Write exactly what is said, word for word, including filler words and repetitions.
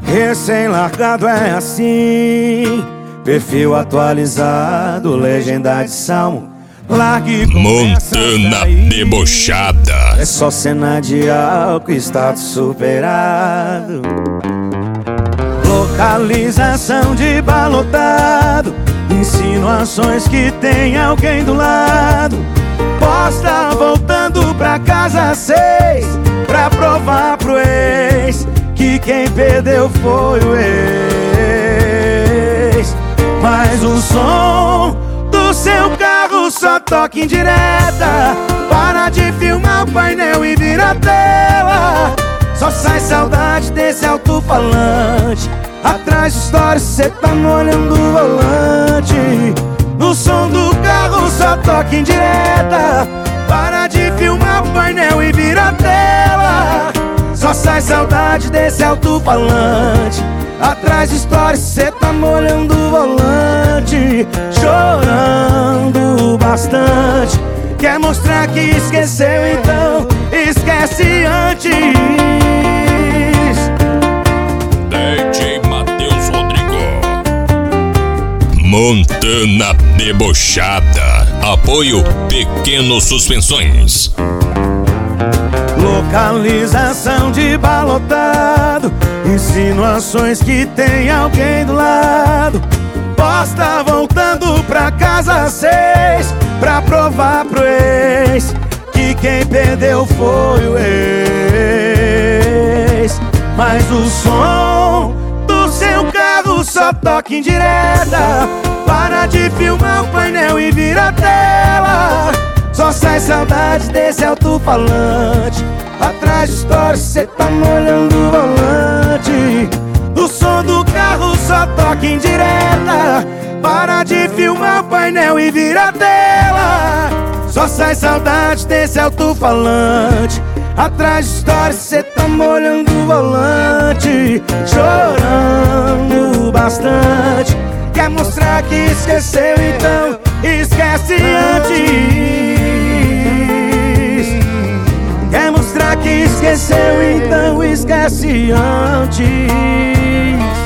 Recém-largado é assim, perfil atualizado, legenda de salmo. Largue Montana debochada. É só cena de álcool, status superado. Localização de balotado, insinuações que tem alguém do lado. Posta voltando pra casa seis, pra provar pro ex que quem perdeu foi o ex. Mas o som do seu carro só toca em direta. Para de filmar o painel e vira a tela. Só sai saudade desse alto-falante. Atrás de stories cê tá molhando o volante. No som do carro só toca em direta. Para de filmar o painel e vira a tela. Só sai saudade desse alto-falante. Atrás de stories cê tá molhando o volante. Chorando bastante. Quer mostrar que esqueceu, então esquece antes. D J Matheus Rodrigo. Montana debochada. Apoio Pequeno Suspensões. Localização de balotado, insinuações que tem alguém do lado. Posta voltando pra casa seis, pra provar pro ex que quem perdeu foi o ex. Mas o som do seu carro só toca em direta. Para de filmar o painel e vira a tela. Só sai saudade desse alto-falante. Atrás de stories cê tá molhando o volante. O som do carro só toca em direta. Para de filmar o painel e vira a tela. Só sai saudade desse alto-falante. Atrás de stories cê tá molhando o volante. Chorando bastante. Quer mostrar que esqueceu, então esquece antes. Quer mostrar que esqueceu, então esquece antes.